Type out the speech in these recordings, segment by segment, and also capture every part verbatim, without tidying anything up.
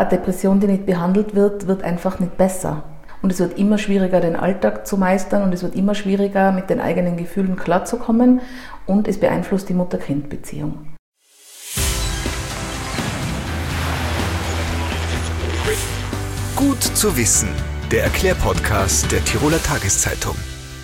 Eine Depression, die nicht behandelt wird, wird einfach nicht besser. Und es wird immer schwieriger, den Alltag zu meistern und es wird immer schwieriger, mit den eigenen Gefühlen klarzukommen und es beeinflusst die Mutter-Kind-Beziehung. Gut zu wissen, der Erklärpodcast der Tiroler Tageszeitung.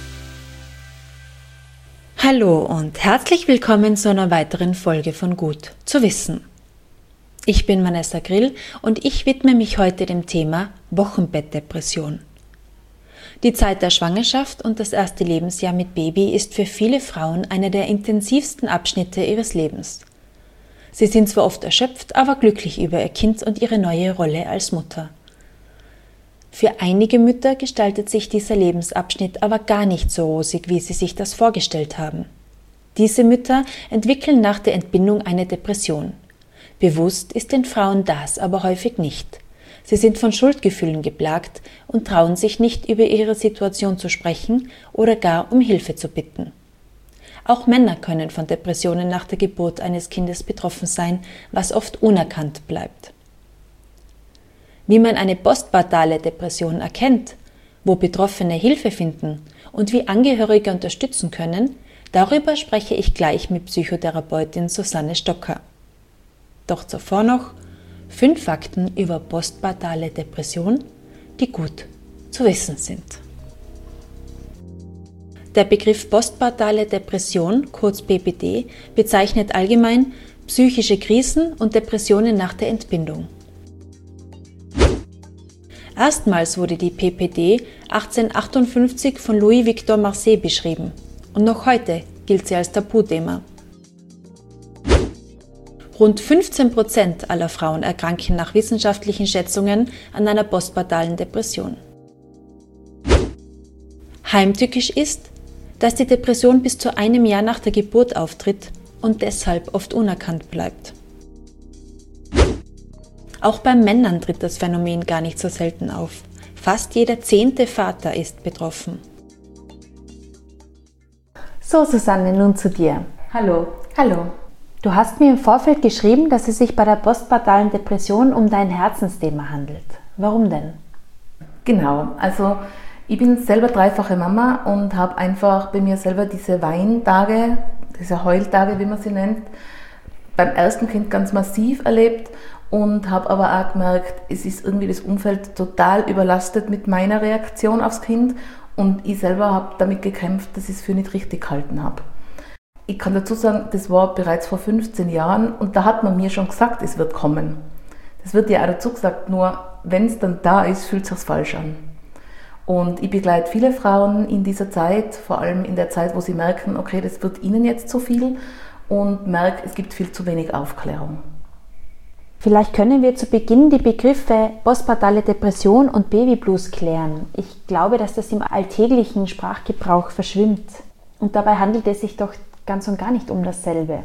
Hallo und herzlich willkommen zu einer weiteren Folge von Gut zu wissen. Ich bin Vanessa Grill und ich widme mich heute dem Thema Wochenbettdepression. Die Zeit der Schwangerschaft und das erste Lebensjahr mit Baby ist für viele Frauen einer der intensivsten Abschnitte ihres Lebens. Sie sind zwar oft erschöpft, aber glücklich über ihr Kind und ihre neue Rolle als Mutter. Für einige Mütter gestaltet sich dieser Lebensabschnitt aber gar nicht so rosig, wie sie sich das vorgestellt haben. Diese Mütter entwickeln nach der Entbindung eine Depression. Bewusst ist den Frauen das aber häufig nicht. Sie sind von Schuldgefühlen geplagt und trauen sich nicht, über ihre Situation zu sprechen oder gar um Hilfe zu bitten. Auch Männer können von Depressionen nach der Geburt eines Kindes betroffen sein, was oft unerkannt bleibt. Wie man eine postpartale Depression erkennt, wo Betroffene Hilfe finden und wie Angehörige unterstützen können, darüber spreche ich gleich mit Psychotherapeutin Susanne Stocker. Doch zuvor noch fünf Fakten über postpartale Depression, die gut zu wissen sind. Der Begriff postpartale Depression, kurz P P D, bezeichnet allgemein psychische Krisen und Depressionen nach der Entbindung. Erstmals wurde die P P D achtzehnhundertachtundfünfzig von Louis-Victor Marseille beschrieben und noch heute gilt sie als Tabuthema. Rund fünfzehn Prozent aller Frauen erkranken nach wissenschaftlichen Schätzungen an einer postpartalen Depression. Heimtückisch ist, dass die Depression bis zu einem Jahr nach der Geburt auftritt und deshalb oft unerkannt bleibt. Auch bei Männern tritt das Phänomen gar nicht so selten auf. Fast jeder zehnte Vater ist betroffen. So, Susanne, nun zu dir. Hallo. Hallo. Du hast mir im Vorfeld geschrieben, dass es sich bei der postpartalen Depression um dein Herzensthema handelt. Warum denn? Genau, also ich bin selber dreifache Mama und habe einfach bei mir selber diese Weintage, diese Heultage, wie man sie nennt, beim ersten Kind ganz massiv erlebt. Und habe aber auch gemerkt, es ist irgendwie das Umfeld total überlastet mit meiner Reaktion aufs Kind und ich selber habe damit gekämpft, dass ich es für nicht richtig gehalten habe. Ich kann dazu sagen, das war bereits vor fünfzehn Jahren und da hat man mir schon gesagt, es wird kommen. Das wird ja auch dazu gesagt, nur wenn es dann da ist, fühlt es sich falsch an. Und ich begleite viele Frauen in dieser Zeit, vor allem in der Zeit, wo sie merken, okay, das wird ihnen jetzt zu viel und merke, es gibt viel zu wenig Aufklärung. Vielleicht können wir zu Beginn die Begriffe postpartale Depression und Babyblues klären. Ich glaube, dass das im alltäglichen Sprachgebrauch verschwimmt. Und dabei handelt es sich doch ganz und gar nicht um dasselbe.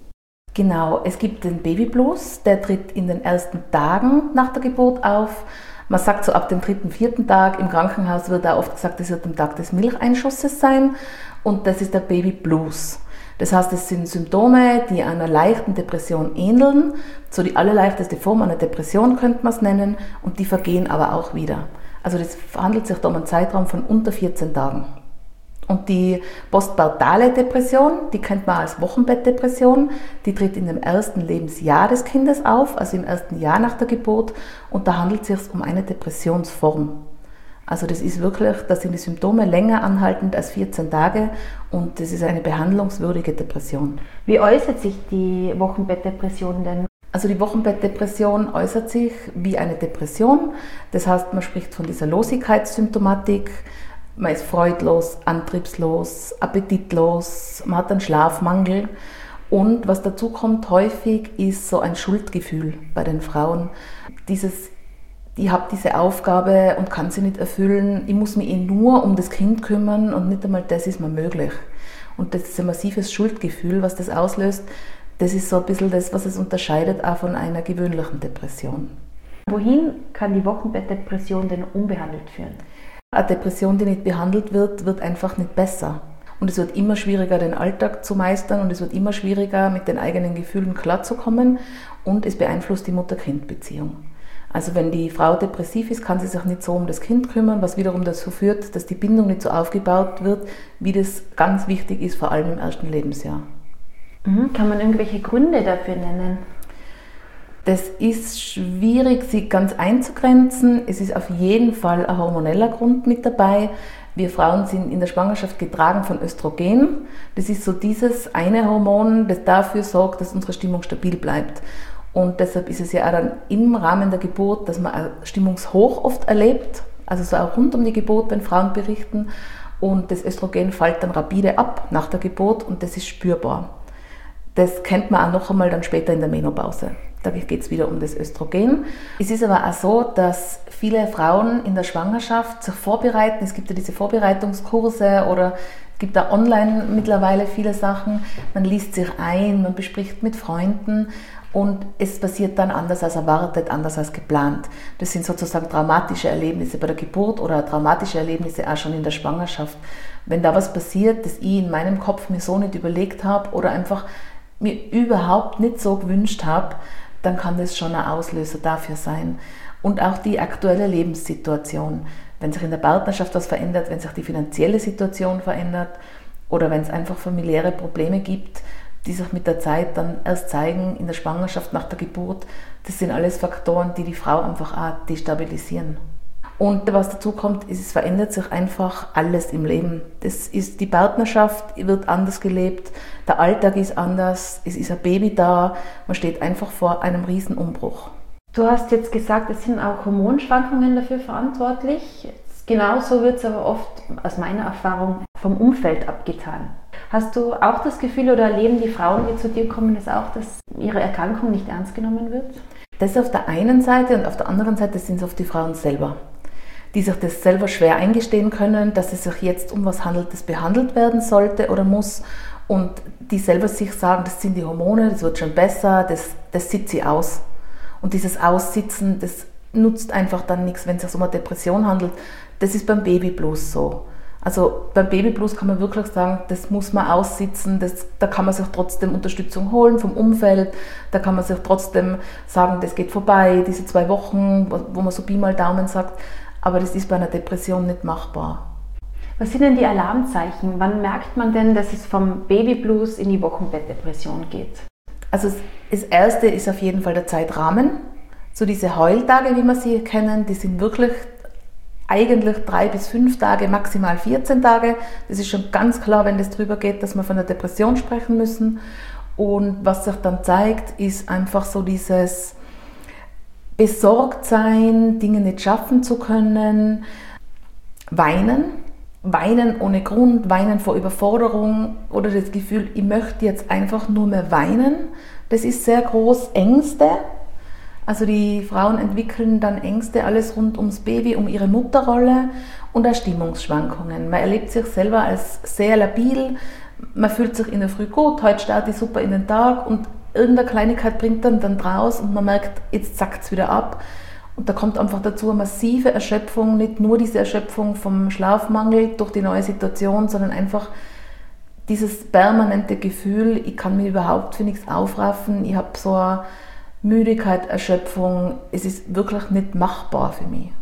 Genau, es gibt den Babyblues, der tritt in den ersten Tagen nach der Geburt auf. Man sagt so ab dem dritten, vierten Tag, im Krankenhaus wird auch oft gesagt, das wird am Tag des Milcheinschusses sein und das ist der Babyblues. Das heißt, es sind Symptome, die einer leichten Depression ähneln, so die allerleichteste Form einer Depression könnte man es nennen, und die vergehen aber auch wieder. Also das handelt sich da um einen Zeitraum von unter vierzehn Tagen. Und die postpartale Depression, die kennt man als Wochenbettdepression, die tritt in dem ersten Lebensjahr des Kindes auf, also im ersten Jahr nach der Geburt, und da handelt es sich um eine Depressionsform. Also das ist wirklich, da sind die Symptome länger anhaltend als vierzehn Tage und das ist eine behandlungswürdige Depression. Wie äußert sich die Wochenbettdepression denn? Also die Wochenbettdepression äußert sich wie eine Depression. Das heißt, man spricht von dieser Losigkeitssymptomatik. Man ist freudlos, antriebslos, appetitlos, man hat einen Schlafmangel. Und was dazu kommt häufig, ist so ein Schuldgefühl bei den Frauen. Dieses Ich habe diese Aufgabe und kann sie nicht erfüllen. Ich muss mich eh nur um das Kind kümmern und nicht einmal das ist mir möglich. Und das ist ein massives Schuldgefühl, was das auslöst. Das ist so ein bisschen das, was es unterscheidet auch von einer gewöhnlichen Depression. Wohin kann die Wochenbettdepression denn unbehandelt führen? Eine Depression, die nicht behandelt wird, wird einfach nicht besser. Und es wird immer schwieriger, den Alltag zu meistern und es wird immer schwieriger, mit den eigenen Gefühlen klarzukommen und es beeinflusst die Mutter-Kind-Beziehung. Also wenn die Frau depressiv ist, kann sie sich nicht so um das Kind kümmern, was wiederum dazu führt, dass die Bindung nicht so aufgebaut wird, wie das ganz wichtig ist, vor allem im ersten Lebensjahr. Mhm. Kann man irgendwelche Gründe dafür nennen? Das ist schwierig, sie ganz einzugrenzen. Es ist auf jeden Fall ein hormoneller Grund mit dabei. Wir Frauen sind in der Schwangerschaft getragen von Östrogen. Das ist so dieses eine Hormon, das dafür sorgt, dass unsere Stimmung stabil bleibt. Und deshalb ist es ja auch dann im Rahmen der Geburt, dass man ein Stimmungshoch oft erlebt, also so auch rund um die Geburt, wenn Frauen berichten. Und das Östrogen fällt dann rapide ab nach der Geburt und das ist spürbar. Das kennt man auch noch einmal dann später in der Menopause. Da geht es wieder um das Östrogen. Es ist aber auch so, dass viele Frauen in der Schwangerschaft sich vorbereiten. Es gibt ja diese Vorbereitungskurse oder es gibt da online mittlerweile viele Sachen. Man liest sich ein, man bespricht mit Freunden und es passiert dann anders als erwartet, anders als geplant. Das sind sozusagen traumatische Erlebnisse bei der Geburt oder traumatische Erlebnisse auch schon in der Schwangerschaft. Wenn da was passiert, das ich in meinem Kopf mir so nicht überlegt habe oder einfach mir überhaupt nicht so gewünscht habe, dann kann das schon ein Auslöser dafür sein. Und auch die aktuelle Lebenssituation. Wenn sich in der Partnerschaft was verändert, wenn sich die finanzielle Situation verändert oder wenn es einfach familiäre Probleme gibt, die sich mit der Zeit dann erst zeigen, in der Schwangerschaft, nach der Geburt, das sind alles Faktoren, die die Frau einfach auch destabilisieren. Und was dazu kommt, ist, es verändert sich einfach alles im Leben. Das ist, die Partnerschaft wird anders gelebt, der Alltag ist anders, es ist ein Baby da, man steht einfach vor einem Riesenumbruch. Du hast jetzt gesagt, es sind auch Hormonschwankungen dafür verantwortlich. Genauso wird es aber oft, aus meiner Erfahrung, vom Umfeld abgetan. Hast du auch das Gefühl oder erleben die Frauen, die zu dir kommen, das auch, dass ihre Erkrankung nicht ernst genommen wird? Das auf der einen Seite und auf der anderen Seite sind es oft die Frauen selber, die sich das selber schwer eingestehen können, dass es sich jetzt um was handelt, das behandelt werden sollte oder muss und die selber sich sagen, das sind die Hormone, das wird schon besser, das, das sitzt sie aus. Und dieses Aussitzen, das nutzt einfach dann nichts, wenn es sich um eine Depression handelt. Das ist beim Babyblues so. Also beim Babyblues kann man wirklich sagen, das muss man aussitzen, das, da kann man sich trotzdem Unterstützung holen vom Umfeld, da kann man sich trotzdem sagen, das geht vorbei, diese zwei Wochen, wo man so Pi mal Daumen sagt, aber das ist bei einer Depression nicht machbar. Was sind denn die Alarmzeichen? Wann merkt man denn, dass es vom Babyblues in die Wochenbettdepression geht? Also das Erste ist auf jeden Fall der Zeitrahmen. So diese Heultage, wie wir sie kennen, die sind wirklich eigentlich drei bis fünf Tage, maximal vierzehn Tage. Das ist schon ganz klar, wenn das drüber geht, dass wir von einer Depression sprechen müssen. Und was sich dann zeigt, ist einfach so dieses Besorgtsein, Dinge nicht schaffen zu können, Weinen, Weinen ohne Grund, Weinen vor Überforderung oder das Gefühl, ich möchte jetzt einfach nur mehr weinen. Das ist sehr groß. Ängste. Also die Frauen entwickeln dann Ängste, alles rund ums Baby, um ihre Mutterrolle und auch Stimmungsschwankungen. Man erlebt sich selber als sehr labil, man fühlt sich in der Früh gut, heute starte ich super in den Tag und irgendeine Kleinigkeit bringt dann dann draus und man merkt, jetzt zackt es wieder ab. Und da kommt einfach dazu eine massive Erschöpfung, nicht nur diese Erschöpfung vom Schlafmangel durch die neue Situation, sondern einfach dieses permanente Gefühl, ich kann mich überhaupt für nichts aufraffen, ich habe so eine Müdigkeit, Erschöpfung, es ist wirklich nicht machbar für mich.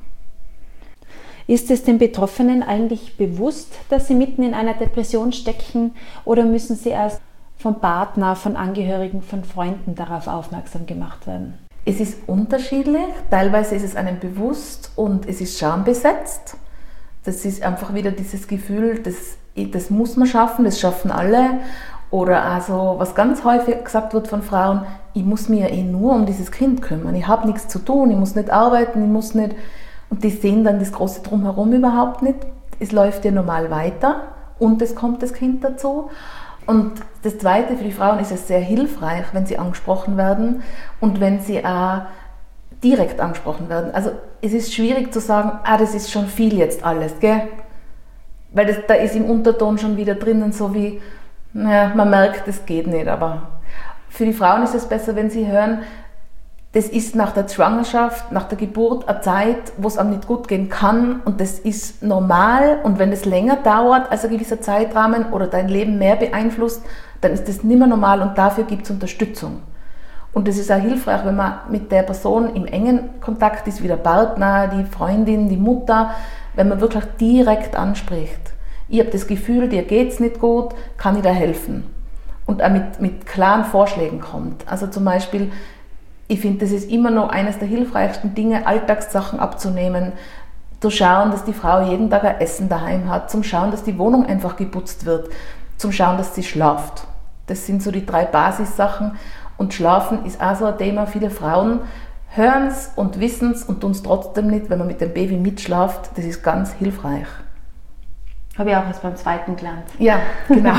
Ist es den Betroffenen eigentlich bewusst, dass sie mitten in einer Depression stecken oder müssen sie erst vom Partner, von Angehörigen, von Freunden darauf aufmerksam gemacht werden? Es ist unterschiedlich, teilweise ist es einem bewusst und es ist schambesetzt. Das ist einfach wieder dieses Gefühl, das, das muss man schaffen, das schaffen alle. Oder also, was ganz häufig gesagt wird von Frauen, ich muss mich ja eh nur um dieses Kind kümmern, ich habe nichts zu tun, ich muss nicht arbeiten, ich muss nicht... Und die sehen dann das große Drumherum überhaupt nicht. Es läuft ja normal weiter und es kommt das Kind dazu. Und das Zweite, für die Frauen ist es sehr hilfreich, wenn sie angesprochen werden und wenn sie auch direkt angesprochen werden. Also es ist schwierig zu sagen, ah, das ist schon viel jetzt alles, gell? Weil das, da ist im Unterton schon wieder drinnen so wie, naja, man merkt, das geht nicht. Aber für die Frauen ist es besser, wenn sie hören, das ist nach der Schwangerschaft, nach der Geburt eine Zeit, wo es einem nicht gut gehen kann und das ist normal und wenn es länger dauert als ein gewisser Zeitrahmen oder dein Leben mehr beeinflusst, dann ist das nicht mehr normal und dafür gibt es Unterstützung. Und es ist auch hilfreich, wenn man mit der Person im engen Kontakt ist, wie der Partner, die Freundin, die Mutter, wenn man wirklich direkt anspricht. Ich habe das Gefühl, dir geht es nicht gut, kann ich dir helfen? Und auch mit, mit klaren Vorschlägen kommt. Also zum Beispiel, ich finde, das ist immer noch eines der hilfreichsten Dinge, Alltagssachen abzunehmen, zu schauen, dass die Frau jeden Tag ein Essen daheim hat, zum Schauen, dass die Wohnung einfach geputzt wird, zum Schauen, dass sie schlaft. Das sind so die drei Basissachen. Und Schlafen ist auch so ein Thema. Viele Frauen hören es und wissen es und tun es trotzdem nicht, wenn man mit dem Baby mitschlaft. Das ist ganz hilfreich. Habe ich auch erst beim zweiten gelernt. Ja, genau.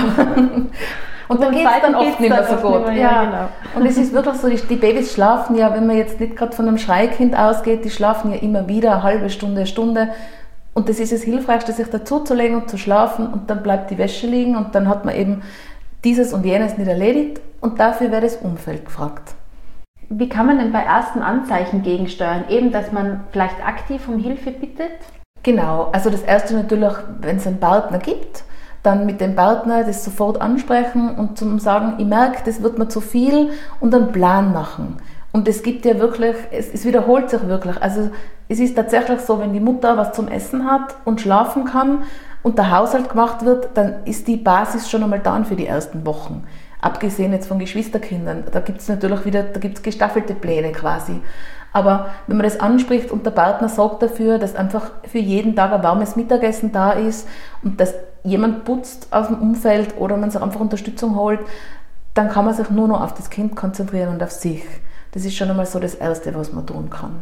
Und dann geht es dann oft nicht mehr so gut. Mehr, ja. Ja, genau. Und es ist wirklich so, die, die Babys schlafen ja, wenn man jetzt nicht gerade von einem Schreikind ausgeht, die schlafen ja immer wieder eine halbe Stunde, eine Stunde. Und das ist das Hilfreichste, sich dazuzulegen und zu schlafen und dann bleibt die Wäsche liegen und dann hat man eben dieses und jenes nicht erledigt und dafür wäre das Umfeld gefragt. Wie kann man denn bei ersten Anzeichen gegensteuern? Eben, dass man vielleicht aktiv um Hilfe bittet? Genau, also das Erste natürlich, wenn es einen Partner gibt, dann mit dem Partner das sofort ansprechen und zum sagen, ich merke, das wird mir zu viel und einen Plan machen. Und es gibt ja wirklich, es, es wiederholt sich wirklich. Also es ist tatsächlich so, wenn die Mutter was zum Essen hat und schlafen kann und der Haushalt gemacht wird, dann ist die Basis schon einmal da für die ersten Wochen. Abgesehen jetzt von Geschwisterkindern, da gibt es natürlich wieder, da gibt es gestaffelte Pläne quasi. Aber wenn man das anspricht und der Partner sorgt dafür, dass einfach für jeden Tag ein warmes Mittagessen da ist und dass jemand putzt aus dem Umfeld oder man sich einfach Unterstützung holt, dann kann man sich nur noch auf das Kind konzentrieren und auf sich. Das ist schon einmal so das Erste, was man tun kann.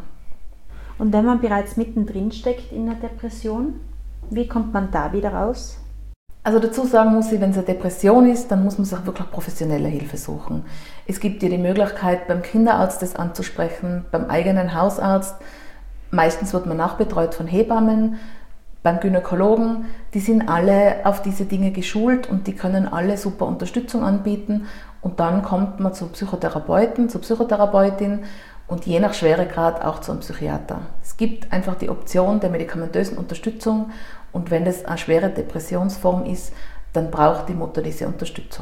Und wenn man bereits mittendrin steckt in einer Depression, wie kommt man da wieder raus? Also dazu sagen muss ich, wenn es eine Depression ist, dann muss man sich wirklich professionelle Hilfe suchen. Es gibt ja die Möglichkeit, beim Kinderarzt das anzusprechen, beim eigenen Hausarzt. Meistens wird man nachbetreut von Hebammen, beim Gynäkologen. Die sind alle auf diese Dinge geschult und die können alle super Unterstützung anbieten. Und dann kommt man zu Psychotherapeuten, zur Psychotherapeutin und je nach Schweregrad auch zu einem Psychiater. Es gibt einfach die Option der medikamentösen Unterstützung und wenn das eine schwere Depressionsform ist, dann braucht die Mutter diese Unterstützung.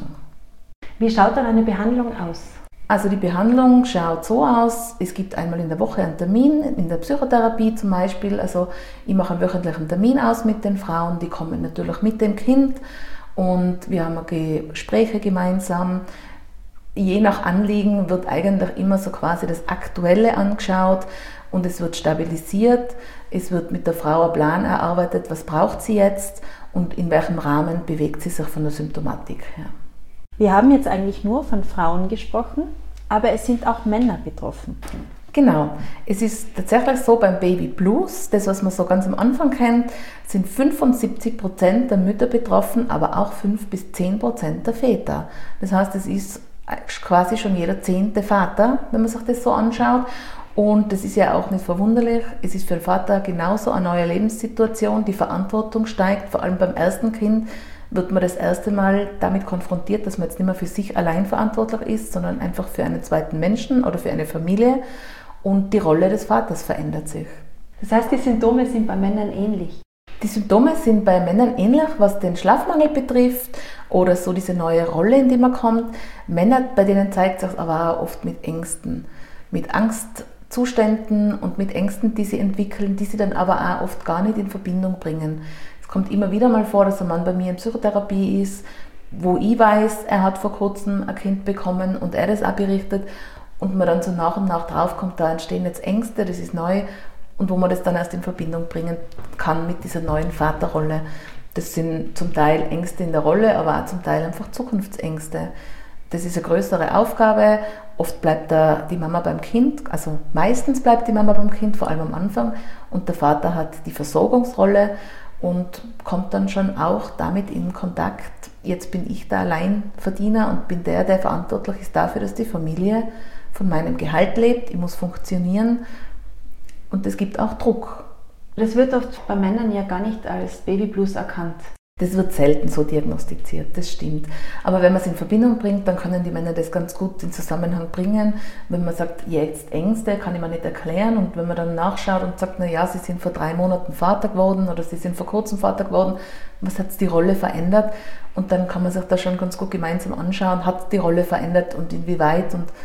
Wie schaut dann eine Behandlung aus? Also die Behandlung schaut so aus, es gibt einmal in der Woche einen Termin, in der Psychotherapie zum Beispiel. Also ich mache einen wöchentlichen Termin aus mit den Frauen, die kommen natürlich mit dem Kind und wir haben Gespräche gemeinsam. Je nach Anliegen wird eigentlich immer so quasi das Aktuelle angeschaut und es wird stabilisiert. Es wird mit der Frau ein Plan erarbeitet, was braucht sie jetzt und in welchem Rahmen bewegt sie sich von der Symptomatik her. Wir haben jetzt eigentlich nur von Frauen gesprochen, aber es sind auch Männer betroffen. Genau. Es ist tatsächlich so, beim Baby Blues, das was man so ganz am Anfang kennt, sind fünfundsiebzig Prozent der Mütter betroffen, aber auch fünf bis zehn Prozent der Väter. Das heißt, es ist quasi schon jeder zehnte Vater, wenn man sich das so anschaut. Und das ist ja auch nicht verwunderlich. Es ist für den Vater genauso eine neue Lebenssituation. Die Verantwortung steigt, vor allem beim ersten Kind wird man das erste Mal damit konfrontiert, dass man jetzt nicht mehr für sich allein verantwortlich ist, sondern einfach für einen zweiten Menschen oder für eine Familie. Und die Rolle des Vaters verändert sich. Das heißt, die Symptome sind bei Männern ähnlich? Die Symptome sind bei Männern ähnlich, was den Schlafmangel betrifft oder so diese neue Rolle, in die man kommt. Männer, bei denen zeigt sich aber auch oft mit Ängsten, mit Angstzuständen und mit Ängsten, die sie entwickeln, die sie dann aber auch oft gar nicht in Verbindung bringen. Es kommt immer wieder mal vor, dass ein Mann bei mir in Psychotherapie ist, wo ich weiß, er hat vor kurzem ein Kind bekommen und er das auch berichtet und man dann so nach und nach draufkommt, da entstehen jetzt Ängste, das ist neu. Und wo man das dann erst in Verbindung bringen kann mit dieser neuen Vaterrolle. Das sind zum Teil Ängste in der Rolle, aber auch zum Teil einfach Zukunftsängste. Das ist eine größere Aufgabe. Oft bleibt da die Mama beim Kind, also meistens bleibt die Mama beim Kind, vor allem am Anfang. Und der Vater hat die Versorgungsrolle und kommt dann schon auch damit in Kontakt. Jetzt bin ich der Alleinverdiener und bin der, der verantwortlich ist dafür, dass die Familie von meinem Gehalt lebt. Ich muss funktionieren. Und es gibt auch Druck. Das wird oft bei Männern ja gar nicht als Babyblues erkannt. Das wird selten so diagnostiziert, das stimmt. Aber wenn man es in Verbindung bringt, dann können die Männer das ganz gut in Zusammenhang bringen. Wenn man sagt, jetzt Ängste, kann ich mir nicht erklären. Und wenn man dann nachschaut und sagt, na ja, sie sind vor drei Monaten Vater geworden oder sie sind vor kurzem Vater geworden, was hat die Rolle verändert? Und dann kann man sich da schon ganz gut gemeinsam anschauen, hat die Rolle verändert und inwieweit und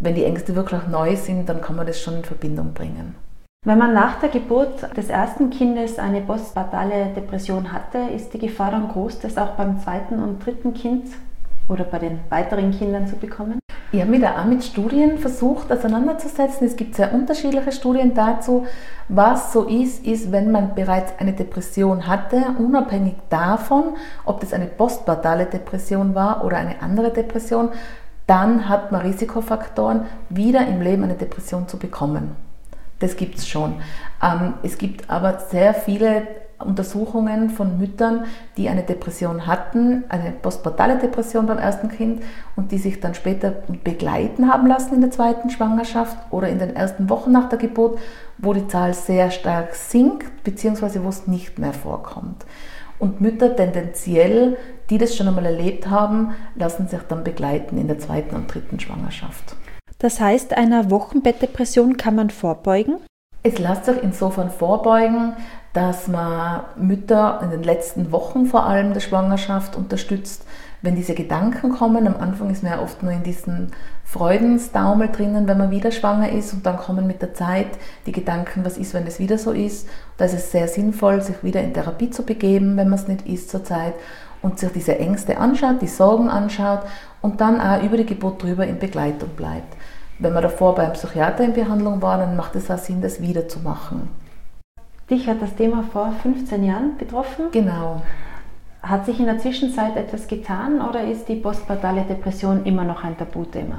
wenn die Ängste wirklich neu sind, dann kann man das schon in Verbindung bringen. Wenn man nach der Geburt des ersten Kindes eine postpartale Depression hatte, ist die Gefahr dann groß, das auch beim zweiten und dritten Kind oder bei den weiteren Kindern zu bekommen? Ich habe mich da auch mit Studien versucht auseinanderzusetzen. Es gibt sehr unterschiedliche Studien dazu. Was so ist, ist, wenn man bereits eine Depression hatte, unabhängig davon, ob das eine postpartale Depression war oder eine andere Depression, dann hat man Risikofaktoren, wieder im Leben eine Depression zu bekommen. Das gibt es schon. Ähm, es gibt aber sehr viele Untersuchungen von Müttern, die eine Depression hatten, eine postpartale Depression beim ersten Kind und die sich dann später begleiten haben lassen in der zweiten Schwangerschaft oder in den ersten Wochen nach der Geburt, wo die Zahl sehr stark sinkt, beziehungsweise wo es nicht mehr vorkommt. Und Mütter tendenziell, die das schon einmal erlebt haben, lassen sich dann begleiten in der zweiten und dritten Schwangerschaft. Das heißt, einer Wochenbettdepression kann man vorbeugen? Es lässt sich insofern vorbeugen, dass man Mütter in den letzten Wochen vor allem der Schwangerschaft unterstützt, wenn diese Gedanken kommen. Am Anfang ist man ja oft nur in diesen Freudensdaumel drinnen, wenn man wieder schwanger ist, und dann kommen mit der Zeit die Gedanken, was ist, wenn es wieder so ist. Da ist es sehr sinnvoll, sich wieder in Therapie zu begeben, wenn man es nicht ist zurzeit, und sich diese Ängste anschaut, die Sorgen anschaut und dann auch über die Geburt drüber in Begleitung bleibt. Wenn man davor beim Psychiater in Behandlung war, dann macht es auch Sinn, das wieder zu machen. Dich hat das Thema vor fünfzehn Jahren betroffen? Genau. Hat sich in der Zwischenzeit etwas getan oder ist die postpartale Depression immer noch ein Tabuthema?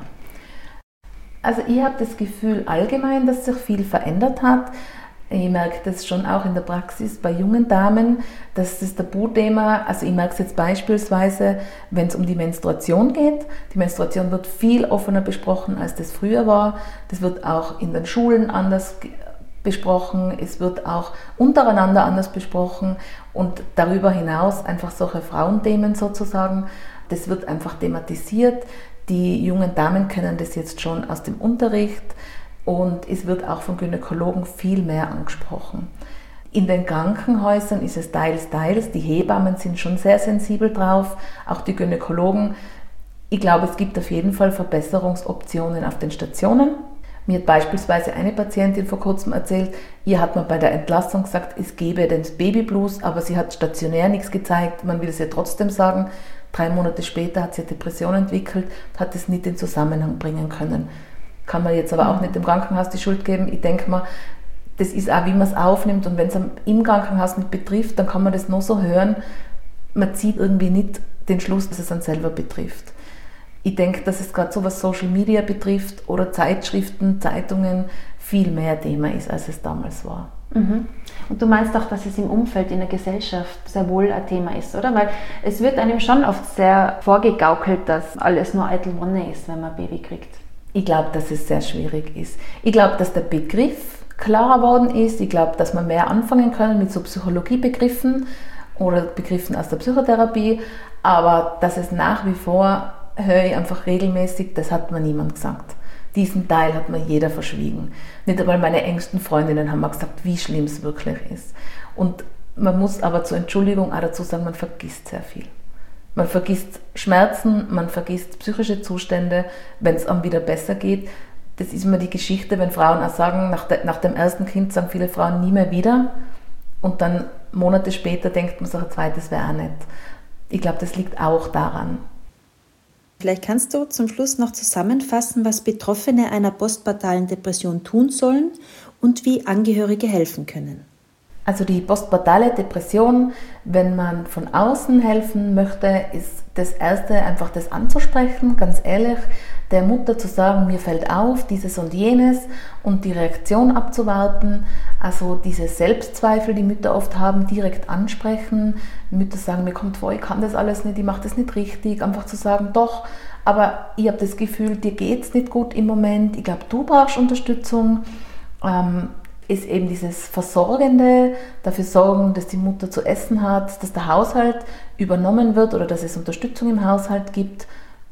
Also ich habe das Gefühl allgemein, dass sich viel verändert hat. Ich merke das schon auch in der Praxis bei jungen Damen, dass das Tabuthema, also ich merke es jetzt beispielsweise, wenn es um die Menstruation geht. Die Menstruation wird viel offener besprochen, als das früher war. Das wird auch in den Schulen anders besprochen, es wird auch untereinander anders besprochen und darüber hinaus einfach solche Frauenthemen sozusagen, das wird einfach thematisiert. Die jungen Damen kennen das jetzt schon aus dem Unterricht und es wird auch von Gynäkologen viel mehr angesprochen. In den Krankenhäusern ist es teils, teils, die Hebammen sind schon sehr sensibel drauf, auch die Gynäkologen. Ich glaube, es gibt auf jeden Fall Verbesserungsoptionen auf den Stationen. Mir hat beispielsweise eine Patientin vor kurzem erzählt, ihr hat man bei der Entlassung gesagt, es gebe den Babyblues, aber sie hat stationär nichts gezeigt, man will es ihr trotzdem sagen. Drei Monate später hat sie eine Depression entwickelt und hat es nicht in Zusammenhang bringen können. Kann man jetzt aber auch nicht dem Krankenhaus die Schuld geben. Ich denke mal, das ist auch, wie man es aufnimmt, und wenn es im Krankenhaus nicht betrifft, dann kann man das nur so hören. Man zieht irgendwie nicht den Schluss, dass es einen selber betrifft. Ich denke, dass es gerade so was Social Media betrifft oder Zeitschriften, Zeitungen viel mehr Thema ist, als es damals war. Mhm. Und du meinst auch, dass es im Umfeld, in der Gesellschaft sehr wohl ein Thema ist, oder? Weil es wird einem schon oft sehr vorgegaukelt, dass alles nur eitel Wonne ist, wenn man ein Baby kriegt. Ich glaube, dass es sehr schwierig ist. Ich glaube, dass der Begriff klarer geworden ist. Ich glaube, dass wir mehr anfangen können mit so Psychologiebegriffen oder Begriffen aus der Psychotherapie. Aber dass es nach wie vor, höre ich einfach regelmäßig, das hat mir niemand gesagt. Diesen Teil hat mir jeder verschwiegen. Nicht einmal meine engsten Freundinnen haben mir gesagt, wie schlimm es wirklich ist. Und man muss aber zur Entschuldigung auch dazu sagen, man vergisst sehr viel. Man vergisst Schmerzen, man vergisst psychische Zustände, wenn es einem wieder besser geht. Das ist immer die Geschichte, wenn Frauen auch sagen, nach, de, nach dem ersten Kind sagen viele Frauen nie mehr wieder. Und dann Monate später denkt man sich, ein zweites wäre auch nicht. Ich glaube, das liegt auch daran. Vielleicht kannst du zum Schluss noch zusammenfassen, was Betroffene einer postpartalen Depression tun sollen und wie Angehörige helfen können. Also die postpartale Depression, wenn man von außen helfen möchte, ist das Erste einfach das anzusprechen, ganz ehrlich, der Mutter zu sagen, mir fällt auf, dieses und jenes, und die Reaktion abzuwarten. Also diese Selbstzweifel, die Mütter oft haben, direkt ansprechen. Mütter sagen, mir kommt vor, ich kann das alles nicht, ich mache das nicht richtig. Einfach zu sagen, doch, aber ich habe das Gefühl, dir geht es nicht gut im Moment, ich glaube, du brauchst Unterstützung. Ähm, ist eben dieses Versorgende, dafür sorgen, dass die Mutter zu essen hat, dass der Haushalt übernommen wird oder dass es Unterstützung im Haushalt gibt,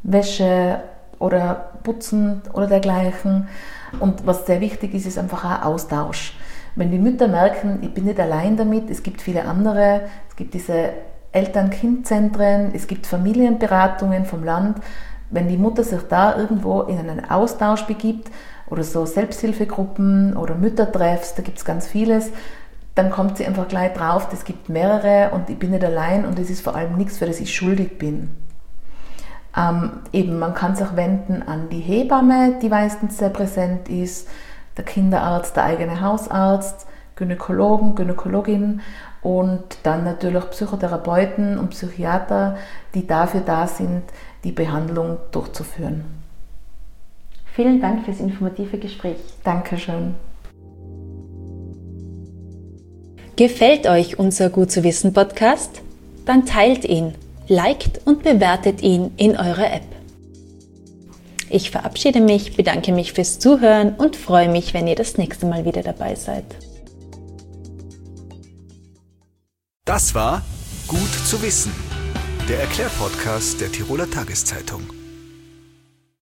Wäsche oder Putzen oder dergleichen. Und was sehr wichtig ist, ist einfach auch Austausch. Wenn die Mütter merken, ich bin nicht allein damit, es gibt viele andere, es gibt diese Eltern-Kind-Zentren, es gibt Familienberatungen vom Land, Wenn die Mutter sich da irgendwo in einen Austausch begibt oder so Selbsthilfegruppen oder Müttertreffs, da gibt es ganz vieles, dann kommt sie einfach gleich drauf, es gibt mehrere und ich bin nicht allein und es ist vor allem nichts, für das ich schuldig bin. Ähm, eben, man kann sich wenden an die Hebamme, die meistens sehr präsent ist, der Kinderarzt, der eigene Hausarzt, Gynäkologen, Gynäkologin und dann natürlich Psychotherapeuten und Psychiater, die dafür da sind, die Behandlung durchzuführen. Vielen Dank fürs informative Gespräch. Dankeschön. Gefällt euch unser Gut zu wissen Podcast? Dann teilt ihn, liked und bewertet ihn in eurer App. Ich verabschiede mich, bedanke mich fürs Zuhören und freue mich, wenn ihr das nächste Mal wieder dabei seid. Das war Gut zu wissen, der Erklärpodcast der Tiroler Tageszeitung.